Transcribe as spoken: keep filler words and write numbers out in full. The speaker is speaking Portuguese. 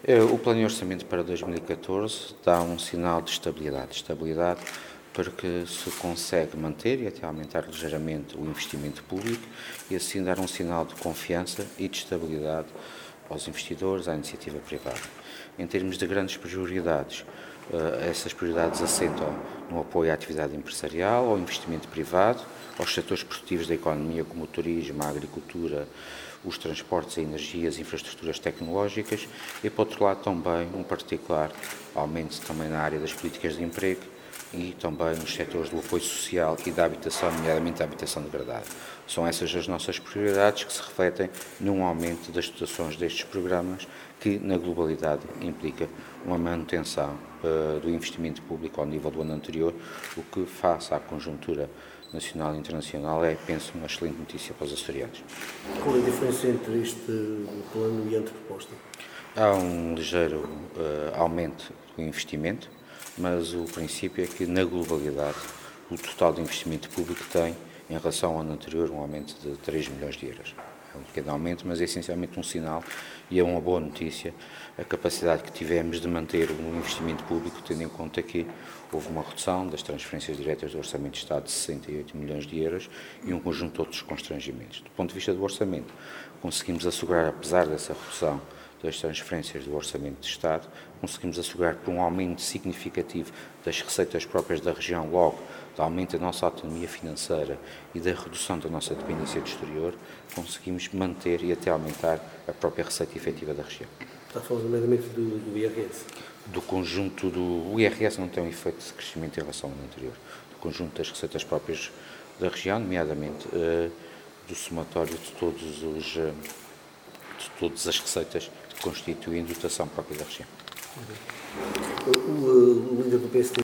Eh, O plano de orçamento para dois mil e catorze dá um sinal de estabilidade. Estabilidade porque se consegue manter e até aumentar ligeiramente o investimento público e assim dar um sinal de confiança e de estabilidade aos investidores, à iniciativa privada. Em termos de grandes prioridades, eh, essas prioridades assentam no apoio à atividade empresarial, ao investimento privado, aos setores produtivos da economia como o turismo, a agricultura, os transportes, a energia, as infraestruturas tecnológicas e, por outro lado, também um particular aumento também na área das políticas de emprego e também nos setores do apoio social e da habitação, nomeadamente a habitação degradada. São essas as nossas prioridades que se refletem num aumento das dotações destes programas que, na globalidade, implica uma manutenção uh, do investimento público ao nível do ano anterior, o que, face à conjuntura nacional e internacional, é, penso, uma excelente notícia para os açorianos. Qual é a diferença entre este plano e a anteproposta? Há um ligeiro uh, aumento do investimento, mas o princípio é que, na globalidade, o total de investimento público tem, em relação ao ano anterior, um aumento de três milhões de euros. É um pequeno aumento, mas é essencialmente um sinal e é uma boa notícia a capacidade que tivemos de manter o investimento público, tendo em conta que houve uma redução das transferências diretas do Orçamento de Estado de sessenta e oito milhões de euros e um conjunto de outros constrangimentos. Do ponto de vista do orçamento, conseguimos assegurar, apesar dessa redução das transferências do Orçamento de Estado, conseguimos assegurar por um aumento significativo das receitas próprias da região, logo do aumento da nossa autonomia financeira e da redução da nossa dependência do exterior, conseguimos manter e até aumentar a própria receita efetiva da região. Está a falar nomeadamente do, do I R S? Do conjunto do... O I R S não tem um efeito de crescimento em relação ao ano anterior. Do conjunto das receitas próprias da região, nomeadamente uh, do somatório de todos os... Uh, de todas as receitas que constituem dotação própria da região. O, o, o líder do P S D